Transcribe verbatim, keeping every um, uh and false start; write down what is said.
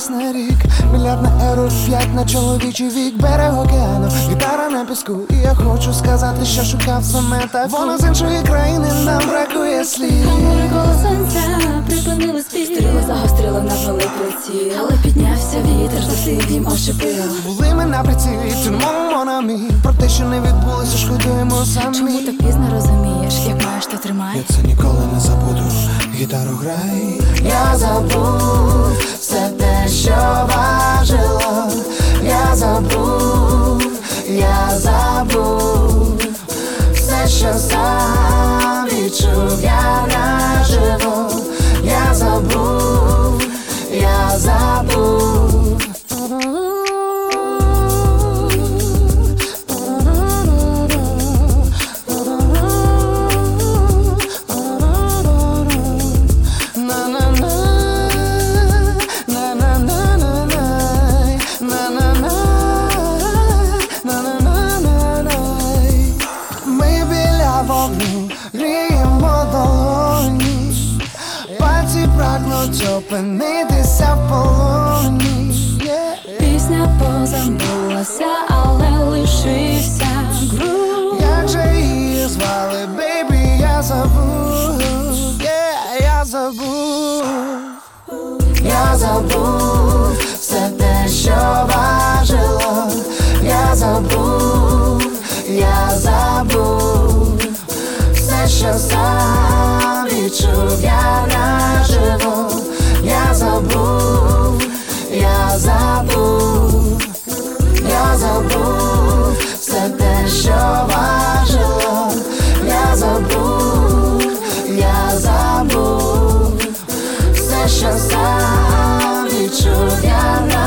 гасне рік, мільярдне еро, п'ять на чоловічий вік, берег океану, гітара на піску. І я хочу сказати, що шукав саме так. Вона з іншої країни, нам бракує слів. Гамори коло сонця припинили спів. Стріли загострили, навели приціл, але піднявся вітер, засив їм ошипив. Були ми на прицілі, тюнмом монамі. Про те, що не відбулося, шкодуємо самі. Чому так пізно розумієш, як маєш, то тримай. Я це ніколи не забуду, гітару грай. Я забув все те, що важило. Я забув, я забув все, що сам відчув я наживо. Я забув, я забув. Ми біля вогню гріємо долоні, пальці прагнуть опинитися в полоні. yeah. Пісня позабулася, але лишився гру. Як же її звали, бейбі, я забув, yeah, я забув. Я забув все те, що важило. Я забув, я забув все, що сам відчув я наживо. Я забув, я забув, я забув все те, що важило. Я забув, я забув все, що сам відчув я наживо.